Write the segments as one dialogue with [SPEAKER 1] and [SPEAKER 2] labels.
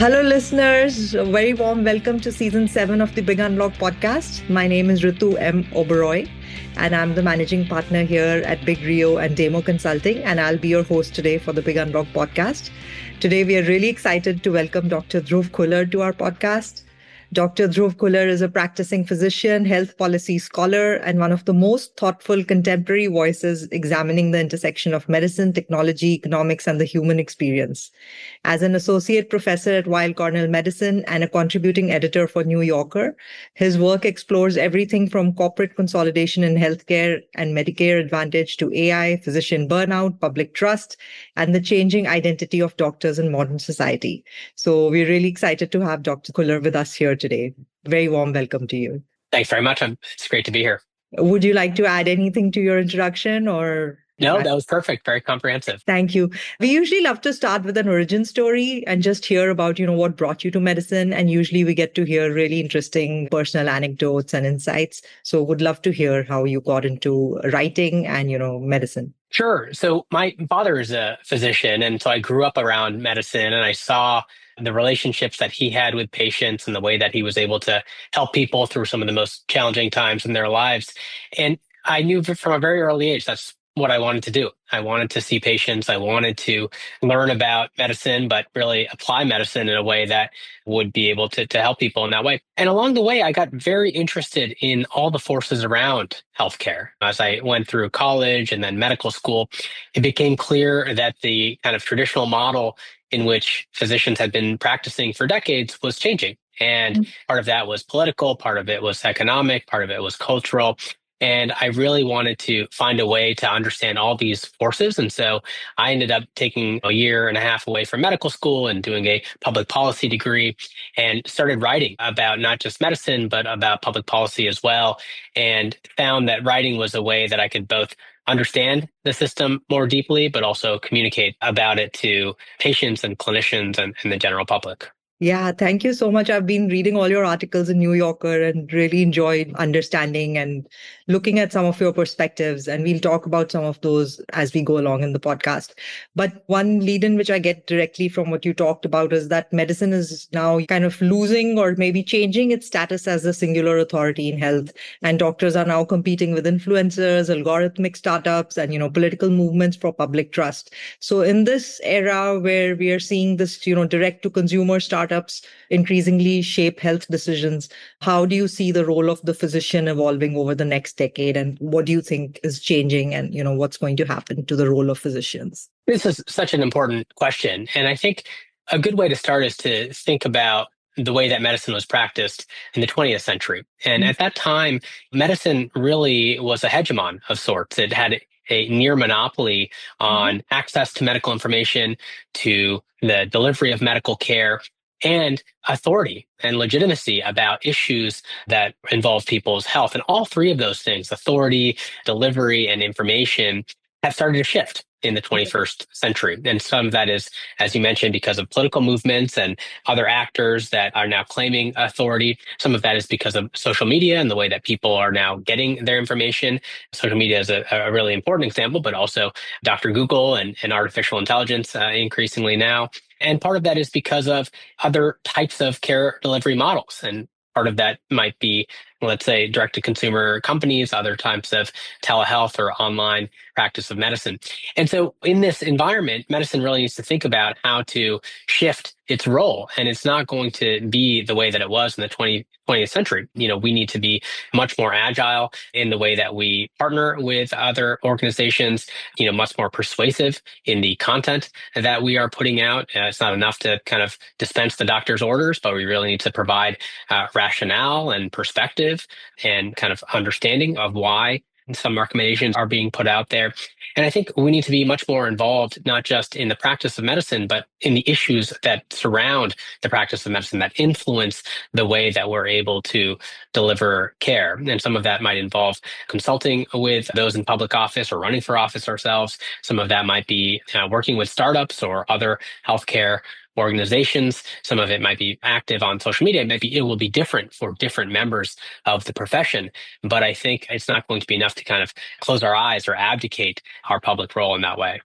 [SPEAKER 1] Hello, listeners. A very warm welcome to season 7 of the Big Unlock podcast. My name is Ritu M. Oberoi, and I'm the managing partner here at Big Rio and Demo Consulting, and I'll be your host today for the Big Unlock podcast. Today, we are really excited to welcome Dr. Dhruv Khullar to our podcast. Dr. Dhruv Khullar is a practicing physician, health policy scholar, and one of the most thoughtful contemporary voices examining the intersection of medicine, technology, economics, and the human experience. As an associate professor at Weill Cornell Medicine and a contributing editor for New Yorker, his work explores everything from corporate consolidation in healthcare and Medicare Advantage to AI, physician burnout, public trust, and the changing identity of doctors in modern society. So we're really excited to have Dr. Khullar with us here today. Very warm welcome to you.
[SPEAKER 2] Thanks very much. It's great to be here.
[SPEAKER 1] Would you like to add anything to your introduction or?
[SPEAKER 2] No, that was perfect. Very comprehensive.
[SPEAKER 1] Thank you. We usually love to start with an origin story and just hear about, what brought you to medicine. And usually we get to hear really interesting personal anecdotes and insights. So would love to hear how you got into writing and, medicine.
[SPEAKER 2] Sure. So my father is a physician, and so I grew up around medicine, and I saw the relationships that he had with patients and the way that he was able to help people through some of the most challenging times in their lives. And I knew from a very early age that's what I wanted to do. I wanted to see patients. I wanted to learn about medicine, but really apply medicine in a way that would be able to help people in that way. And along the way, I got very interested in all the forces around healthcare. As I went through college and then medical school, it became clear that the kind of traditional model in which physicians had been practicing for decades was changing. And part of that was political, part of it was economic, part of it was cultural. And I really wanted to find a way to understand all these forces. And so I ended up taking a year and a half away from medical school and doing a public policy degree and started writing about not just medicine, but about public policy as well. And found that writing was a way that I could both understand the system more deeply, but also communicate about it to patients and clinicians and the general public.
[SPEAKER 1] Yeah, thank you so much. I've been reading all your articles in New Yorker and really enjoyed understanding and looking at some of your perspectives. And we'll talk about some of those as we go along in the podcast. But one lead in which I get directly from what you talked about is that medicine is now kind of losing or maybe changing its status as a singular authority in health. And doctors are now competing with influencers, algorithmic startups, and, political movements for public trust. So in this era where we are seeing this, direct to consumer startups increasingly shape health decisions, how do you see the role of the physician evolving over the next decade? And what do you think is changing and, what's going to happen to the role of physicians?
[SPEAKER 2] This is such an important question. And I think a good way to start is to think about the way that medicine was practiced in the 20th century. And at that time, medicine really was a hegemon of sorts. It had a near monopoly on access to medical information, to the delivery of medical care, and authority and legitimacy about issues that involve people's health. And all three of those things, authority, delivery, and information, have started to shift in the 21st century. And some of that is, as you mentioned, because of political movements and other actors that are now claiming authority. Some of that is because of social media and the way that people are now getting their information. Social media is a really important example, but also Dr. Google and artificial intelligence increasingly now. And part of that is because of other types of care delivery models. And part of that might be, let's say, direct-to-consumer companies, other types of telehealth or online practice of medicine. And so in this environment, medicine really needs to think about how to shift its role. And it's not going to be the way that it was in the 20th century. We need to be much more agile in the way that we partner with other organizations, much more persuasive in the content that we are putting out. It's not enough to kind of dispense the doctor's orders, but we really need to provide rationale and perspective and kind of understanding of why some recommendations are being put out there. And I think we need to be much more involved, not just in the practice of medicine, but in the issues that surround the practice of medicine that influence the way that we're able to deliver care. And some of that might involve consulting with those in public office or running for office ourselves. Some of that might be working with startups or other healthcare organizations. Some of it might be active on social media. Maybe it will be different for different members of the profession. But I think it's not going to be enough to kind of close our eyes or abdicate our public role in that way.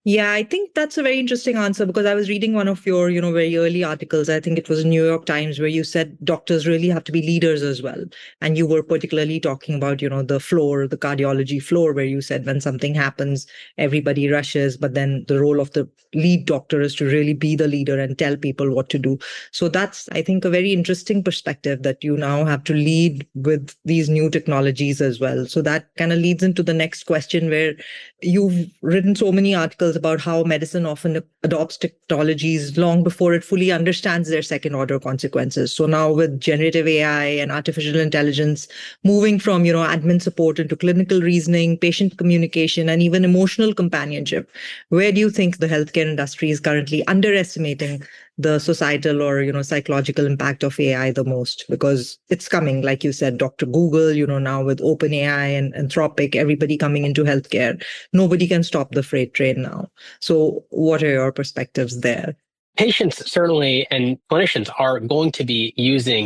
[SPEAKER 1] Yeah, I think that's a very interesting answer because I was reading one of your, very early articles. I think it was in New York Times where you said doctors really have to be leaders as well. And you were particularly talking about, the floor, the cardiology floor, where you said when something happens, everybody rushes, but then the role of the lead doctor is to really be the leader and tell people what to do. So that's, I think, a very interesting perspective that you now have to lead with these new technologies as well. So that kind of leads into the next question where you've written so many articles about how medicine often adopts technologies long before it fully understands their second order consequences. So now with generative AI and artificial intelligence moving from, admin support into clinical reasoning, patient communication, and even emotional companionship, where do you think the healthcare industry is currently underestimating the societal or psychological impact of AI the most? Because it's coming, like you said, Dr. Google, now with OpenAI and Anthropic, everybody coming into healthcare, nobody can stop the freight train now. So what are your perspectives there?
[SPEAKER 2] Patients certainly and clinicians are going to be using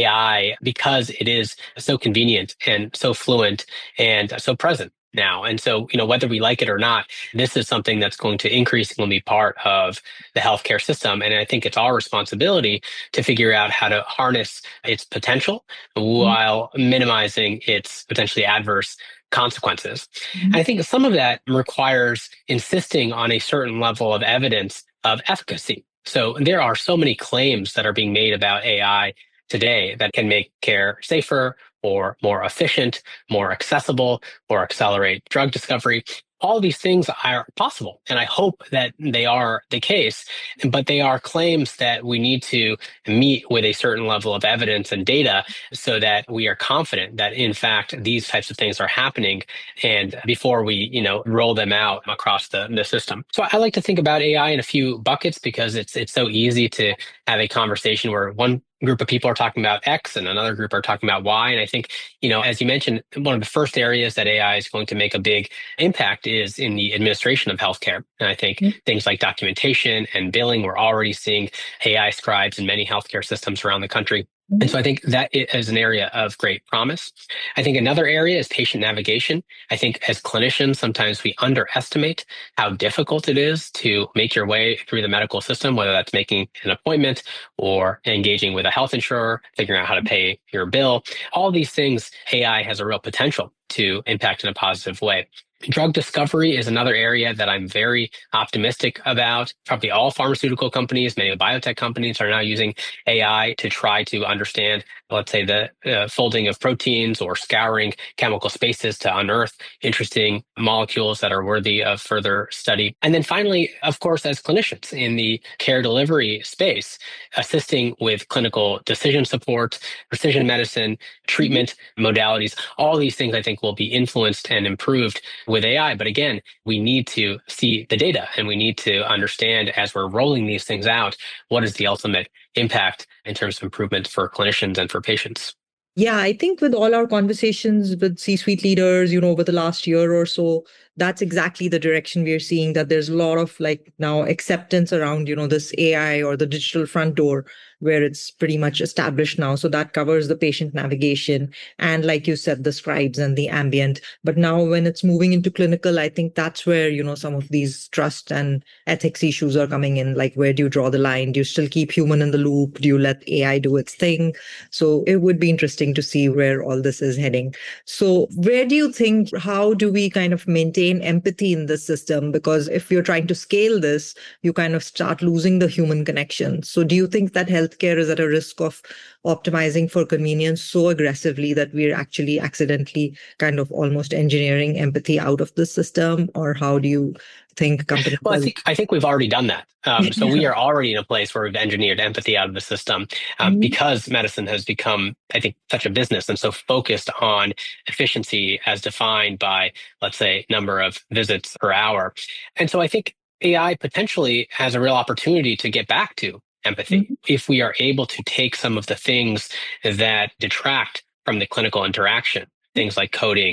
[SPEAKER 2] AI because it is so convenient and so fluent and so present now. And so, whether we like it or not, this is something that's going to increasingly be part of the healthcare system. And I think it's our responsibility to figure out how to harness its potential while minimizing its potentially adverse consequences. And I think some of that requires insisting on a certain level of evidence of efficacy. So there are so many claims that are being made about AI today that can make care safer or more efficient, more accessible, or accelerate drug discovery. All these things are possible, and I hope that they are the case, but they are claims that we need to meet with a certain level of evidence and data so that we are confident that, in fact, these types of things are happening and before we, roll them out across the system. So I like to think about AI in a few buckets because it's so easy to have a conversation where one group of people are talking about X and another group are talking about Y. And I think, as you mentioned, one of the first areas that AI is going to make a big impact is in the administration of healthcare. And I think things like documentation and billing, we're already seeing AI scribes in many healthcare systems around the country. And so I think that is an area of great promise. I think another area is patient navigation. I think as clinicians, sometimes we underestimate how difficult it is to make your way through the medical system, whether that's making an appointment or engaging with a health insurer, figuring out how to pay your bill. All these things, AI has a real potential to impact in a positive way. Drug discovery is another area that I'm very optimistic about. Probably all pharmaceutical companies, many of the biotech companies are now using AI to try to understand, let's say, the folding of proteins or scouring chemical spaces to unearth interesting molecules that are worthy of further study. And then finally, of course, as clinicians in the care delivery space, assisting with clinical decision support, precision medicine, treatment modalities, all these things I think will be influenced and improved with AI. But again, we need to see the data and we need to understand as we're rolling these things out, what is the ultimate impact in terms of improvement for clinicians and for patients.
[SPEAKER 1] Yeah, I think with all our conversations with C-suite leaders, over the last year or so, that's exactly the direction we're seeing, that there's a lot of like now acceptance around, this AI or the digital front door where it's pretty much established now. So that covers the patient navigation and, like you said, the scribes and the ambient. But now when it's moving into clinical, I think that's where, some of these trust and ethics issues are coming in. Like, where do you draw the line? Do you still keep human in the loop? Do you let AI do its thing? So it would be interesting to see where all this is heading. So where do you think, how do we kind of maintain empathy in this system? Because if you're trying to scale this, you kind of start losing the human connection. So do you think that healthcare is at a risk of optimizing for convenience so aggressively that we're actually accidentally kind of almost engineering empathy out of the system? Or how do you think companies?
[SPEAKER 2] Well, I think we've already done that. So we are already in a place where we've engineered empathy out of the system because medicine has become, I think, such a business and so focused on efficiency as defined by, let's say, number of visits per hour. And so I think AI potentially has a real opportunity to get back to empathy if we are able to take some of the things that detract from the clinical interaction, things like coding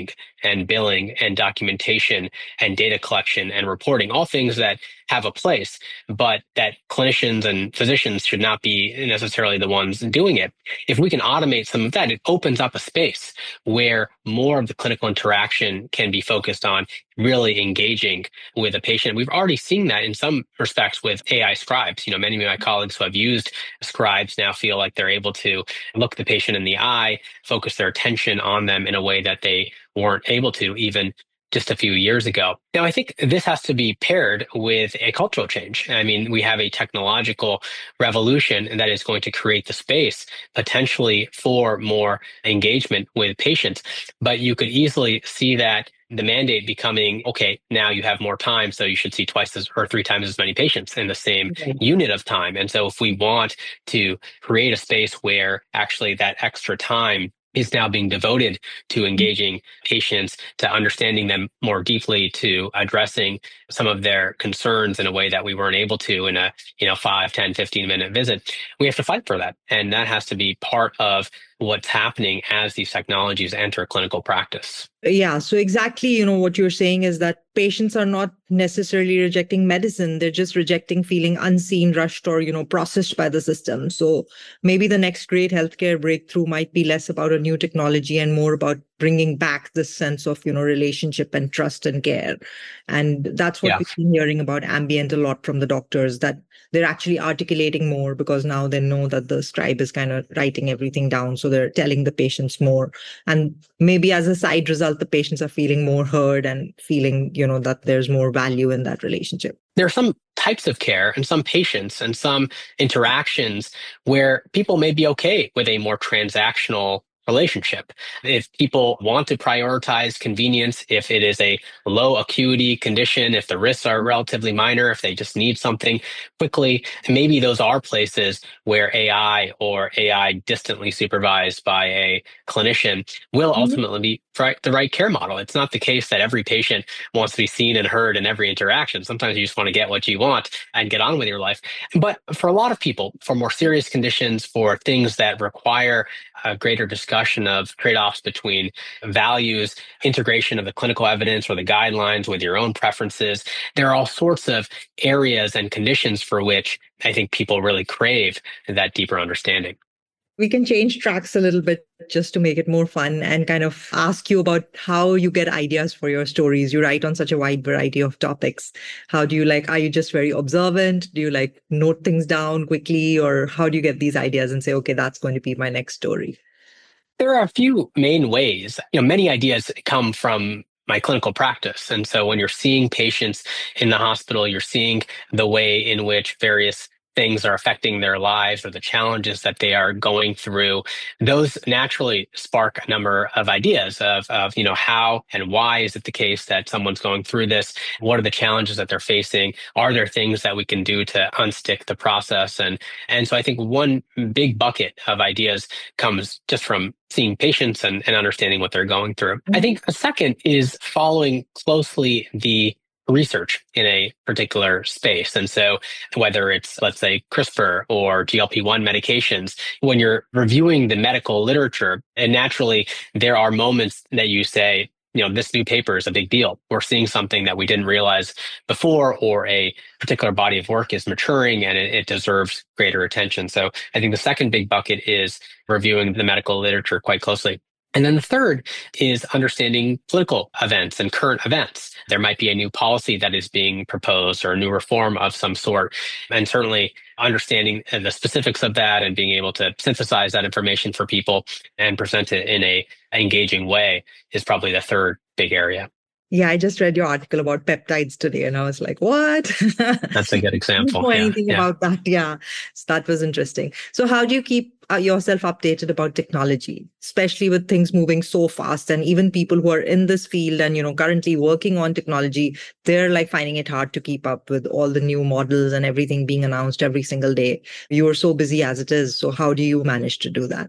[SPEAKER 2] and billing and documentation and data collection and reporting, all things that have a place, but that clinicians and physicians should not be necessarily the ones doing it. If we can automate some of that, it opens up a space where more of the clinical interaction can be focused on really engaging with a patient. We've already seen that in some respects with AI scribes. Many of my colleagues who have used scribes now feel like they're able to look the patient in the eye, focus their attention on them in a way that they weren't able to even just a few years ago. Now, I think this has to be paired with a cultural change. I mean, we have a technological revolution that is going to create the space potentially for more engagement with patients. But you could easily see that the mandate becoming, okay, now you have more time, so you should see twice as or three times as many patients in the same unit of time. And so if we want to create a space where actually that extra time is now being devoted to engaging patients, to understanding them more deeply, to addressing some of their concerns in a way that we weren't able to in a 5, 10, 15-minute visit. We have to fight for that. And that has to be part of what's happening as these technologies enter clinical practice.
[SPEAKER 1] Yeah. So exactly, what you're saying is that patients are not necessarily rejecting medicine. They're just rejecting feeling unseen, rushed, or, processed by the system. So maybe the next great healthcare breakthrough might be less about a new technology and more about bringing back this sense of, relationship and trust and care. And that's what we've been hearing about ambient a lot from the doctors, that they're actually articulating more because now they know that the scribe is kind of writing everything down. So they're telling the patients more. And maybe as a side result, the patients are feeling more heard and feeling, that there's more value in that relationship.
[SPEAKER 2] There are some types of care and some patients and some interactions where people may be okay with a more transactional relationship. If people want to prioritize convenience, if it is a low acuity condition, if the risks are relatively minor, if they just need something quickly, maybe those are places where AI or AI distantly supervised by a clinician will ultimately be the right care model. It's not the case that every patient wants to be seen and heard in every interaction. Sometimes you just want to get what you want and get on with your life. But for a lot of people, for more serious conditions, for things that require a greater discussion of trade-offs between values, integration of the clinical evidence or the guidelines with your own preferences, there are all sorts of areas and conditions for which I think people really crave that deeper understanding.
[SPEAKER 1] We can change tracks a little bit just to make it more fun and kind of ask you about how you get ideas for your stories. You write on such a wide variety of topics. How do you are you just very observant? Do you note things down quickly, or how do you get these ideas and say, okay, that's going to be my next story?
[SPEAKER 2] There are a few main ways. Many ideas come from my clinical practice. And so when you're seeing patients in the hospital, you're seeing the way in which various things are affecting their lives or the challenges that they are going through, those naturally spark a number of ideas of how and why is it the case that someone's going through this? What are the challenges that they're facing? Are there things that we can do to unstick the process? And so I think one big bucket of ideas comes just from seeing patients and understanding what they're going through. I think a second is following closely the research in a particular space. And so whether it's, let's say, CRISPR or GLP-1 medications, when you're reviewing the medical literature, and naturally there are moments that you say, this new paper is a big deal. We're seeing something that we didn't realize before, or a particular body of work is maturing and it deserves greater attention. So I think the second big bucket is reviewing the medical literature quite closely. And then the third is understanding political events and current events. There might be a new policy that is being proposed or a new reform of some sort. And certainly understanding the specifics of that and being able to synthesize that information for people and present it in an engaging way is probably the third big area.
[SPEAKER 1] Yeah, I just read your article about peptides today and I was like, what?
[SPEAKER 2] That's a good example.
[SPEAKER 1] I don't know anything about that. Yeah. So that was interesting. So how do you keep yourself updated about technology, especially with things moving so fast, and even people who are in this field and, currently working on technology, they're finding it hard to keep up with all the new models and everything being announced every single day. You are so busy as it is. So how do you manage to do that?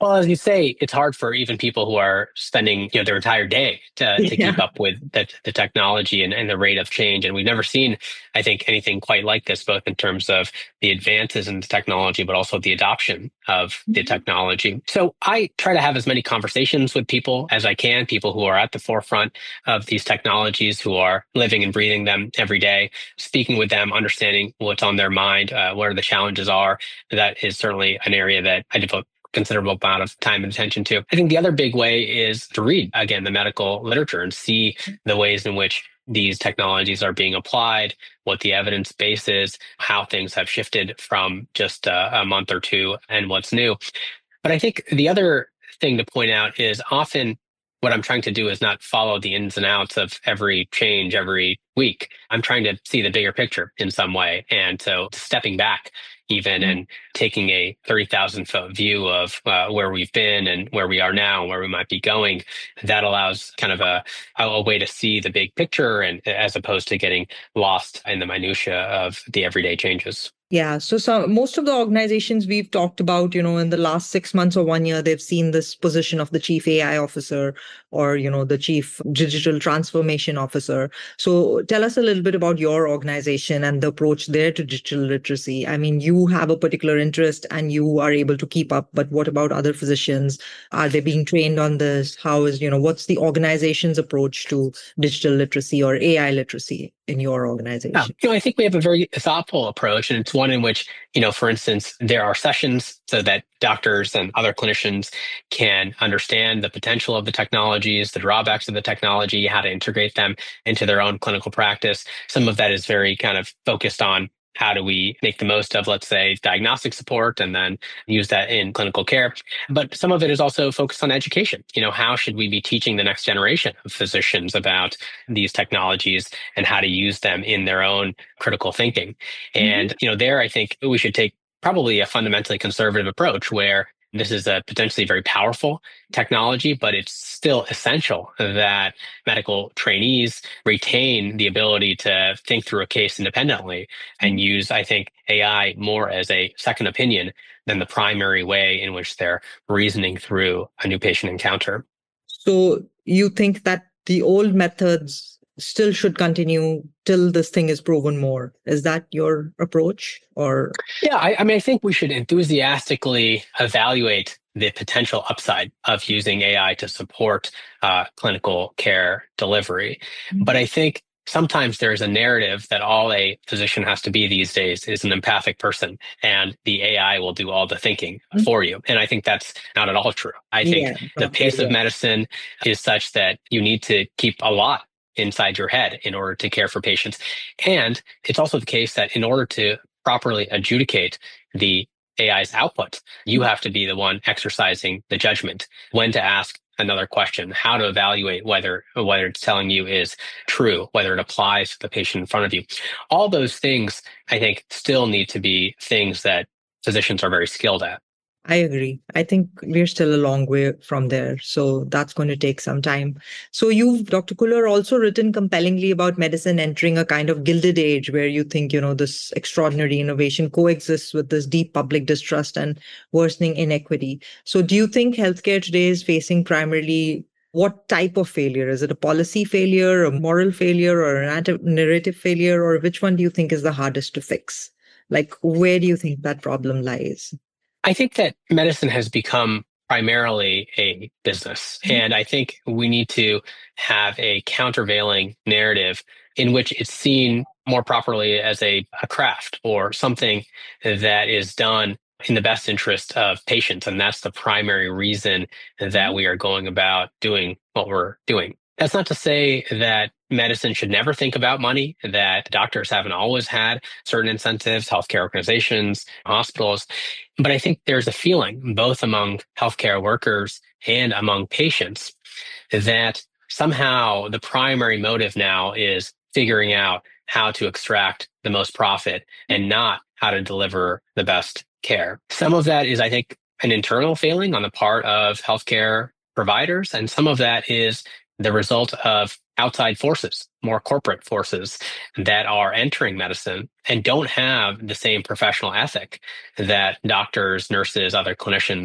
[SPEAKER 2] Well, as you say, it's hard for even people who are spending, their entire day to keep
[SPEAKER 1] Yeah.
[SPEAKER 2] up with the technology and the rate of change. And we've never seen, I think, anything quite like this, both in terms of the advances in the technology, but also the adoption of the
[SPEAKER 1] Mhm.
[SPEAKER 2] technology. So I try to have as many conversations with people as I can, people who are at the forefront of these technologies, who are living and breathing them every day, speaking with them, understanding what's on their mind, where the challenges are. That is certainly an area that I devote considerable amount of time and attention to. I think the other big way is to read, again, the medical literature and see the ways in which these technologies are being applied, what the evidence base is, how things have shifted from just a month or two, and what's new. But I think the other thing to point out is often what I'm trying to do is not follow the ins and outs of every change every week. I'm trying to see the bigger picture in some way. And so stepping back even and taking a 30,000-foot view of where we've been and where we are now and where we might be going, that allows kind of a way to see the big picture, and as opposed to getting lost in the minutia of the everyday changes.
[SPEAKER 1] Yeah. So most of the organizations we've talked about, in the last 6 months or 1 year, they've seen this position of the chief AI officer or, the chief digital transformation officer. So tell us a little bit about your organization and the approach there to digital literacy. I mean, you have a particular interest and you are able to keep up, but what about other physicians? Are they being trained on this? What's the organization's approach to digital literacy or AI literacy in your
[SPEAKER 2] Yeah,
[SPEAKER 1] organization?
[SPEAKER 2] I think we have a very thoughtful approach, and it's one in which, for instance, there are sessions so that doctors and other clinicians can understand the potential of the technologies, the drawbacks of the technology, how to integrate them into their own clinical practice. Some of that is very kind of focused on how do we make the most of, let's say, diagnostic support and then use that in clinical care. But some of it is also focused on education. How should we be teaching the next generation of physicians about these technologies and how to use them in their own critical thinking?
[SPEAKER 1] Mhm.
[SPEAKER 2] And, there I think we should take probably a fundamentally conservative approach where this is a potentially very powerful technology, but it's still essential that medical trainees retain the ability to think through a case independently and use, I think, AI more as a second opinion than the primary way in which they're reasoning through a new patient encounter.
[SPEAKER 1] So you think that the old methods still should continue till this thing is proven more? Is that your approach? Or
[SPEAKER 2] Yeah, I mean, I think we should enthusiastically evaluate the potential upside of using AI to support clinical care delivery. But I think sometimes there's a narrative that all a physician has to be these days is an empathic person, and the AI will do all the thinking for you. And I think that's not at all true. I think
[SPEAKER 1] yeah,
[SPEAKER 2] the
[SPEAKER 1] not very
[SPEAKER 2] pace of
[SPEAKER 1] well.
[SPEAKER 2] medicine is such that you need to keep a lot inside your head in order to care for patients. And it's also the case that in order to properly adjudicate the AI's output, you have to be the one exercising the judgment, when to ask another question, how to evaluate whether it's telling you is true, whether it applies to the patient in front of you. All those things, I think, still need to be things that physicians are very skilled at.
[SPEAKER 1] I agree. I think we're still a long way from there. So that's going to take some time. So you've, Dr. Kuller, also written compellingly about medicine entering a kind of gilded age where you think, this extraordinary innovation coexists with this deep public distrust and worsening inequity. So do you think healthcare today is facing primarily what type of failure? Is it a policy failure, a moral failure, or a narrative failure? Or which one do you think is the hardest to fix? Like, where do you think that problem lies?
[SPEAKER 2] I think that medicine has become primarily a business. And I think we need to have a countervailing narrative in which it's seen more properly as a craft or something that is done in the best interest of patients. And that's the primary reason that we are going about doing what we're doing. That's not to say that medicine should never think about money, that doctors haven't always had certain incentives, healthcare organizations, hospitals. But I think there's a feeling, both among healthcare workers and among patients, that somehow the primary motive now is figuring out how to extract the most profit and not how to deliver the best care. Some of that is, I think, an internal failing on the part of healthcare providers, and some of that is the result of outside forces, more corporate forces that are entering medicine and don't have the same professional ethic that doctors, nurses, other clinicians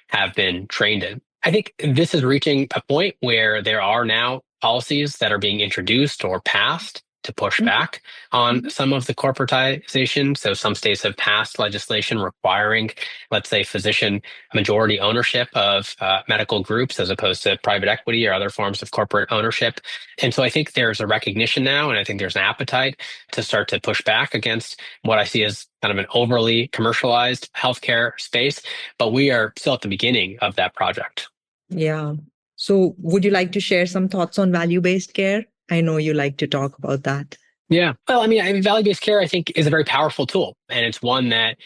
[SPEAKER 2] have been trained in. I think this is reaching a point where there are now policies that are being introduced or passed to push back on some of the corporatization. So some states have passed legislation requiring, let's say, physician majority ownership of medical groups as opposed to private equity or other forms of corporate ownership. And so I think there's a recognition now, and I think there's an appetite to start to push back against what I see as kind of an overly commercialized healthcare space. But we are still at the beginning of that project.
[SPEAKER 1] Yeah. So would you like to share some thoughts on value-based care? I know you like to talk about that.
[SPEAKER 2] Yeah. Well, I mean, value-based care, I think, is a very powerful tool. And it's one that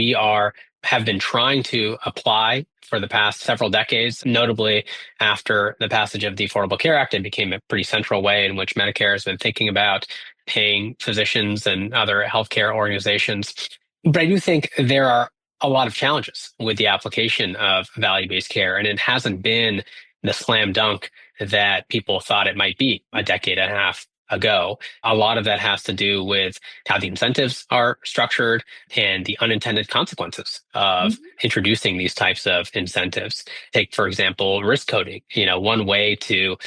[SPEAKER 2] have been trying to apply for the past several decades. Notably, after the passage of the Affordable Care Act, it became a pretty central way in which Medicare has been thinking about paying physicians and other healthcare organizations. But I do think there are a lot of challenges with the application of value-based care, and it hasn't been the slam dunk that people thought it might be a decade and a half ago. A lot of that has to do with how the incentives are structured and the unintended consequences of introducing these types of incentives. Take, for example, risk coding. One way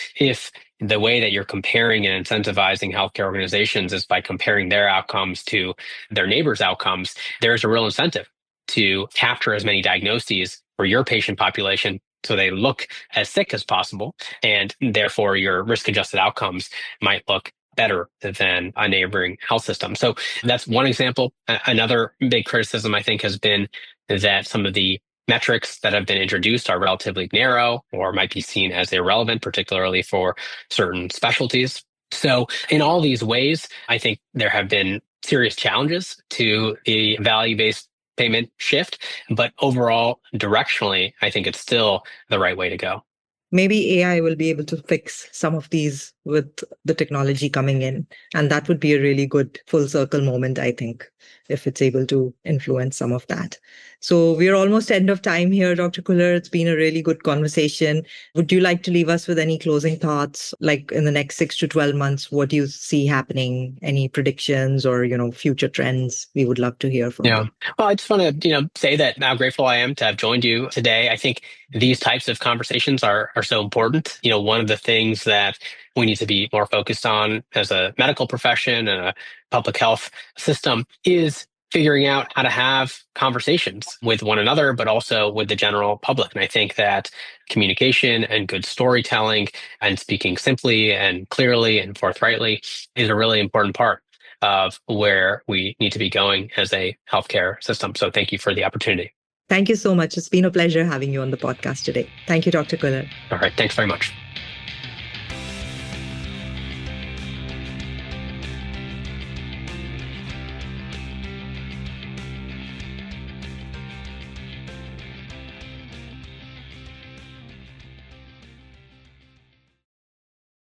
[SPEAKER 2] if the way that you're comparing and incentivizing healthcare organizations is by comparing their outcomes to their neighbors' outcomes, there's a real incentive to capture as many diagnoses for your patient population so they look as sick as possible, and therefore your risk-adjusted outcomes might look better than a neighboring health system. So that's one example. Another big criticism, I think, has been that some of the metrics that have been introduced are relatively narrow or might be seen as irrelevant, particularly for certain specialties. So in all these ways, I think there have been serious challenges to the value-based payment shift, but overall, directionally, I think it's still the right way to go.
[SPEAKER 1] Maybe AI will be able to fix some of these with the technology coming in. And that would be a really good full circle moment, I think, if it's able to influence some of that. So we're almost end of time here, Dr. Kuller. It's been a really good conversation. Would you like to leave us with any closing thoughts? Like in the next 6 to 12 months, what do you see happening? Any predictions or, future trends? We would love to hear from you.
[SPEAKER 2] Well, I just want to, say that how grateful I am to have joined you today. I think these types of conversations are so important. One of the things that we need to be more focused on as a medical profession and a public health system is figuring out how to have conversations with one another, but also with the general public. And I think that communication and good storytelling and speaking simply and clearly and forthrightly is a really important part of where we need to be going as a healthcare system. So thank you for the opportunity.
[SPEAKER 1] Thank you so much. It's been a pleasure having you on the podcast today. Thank you, Dr. Kuller.
[SPEAKER 2] All right. Thanks very much.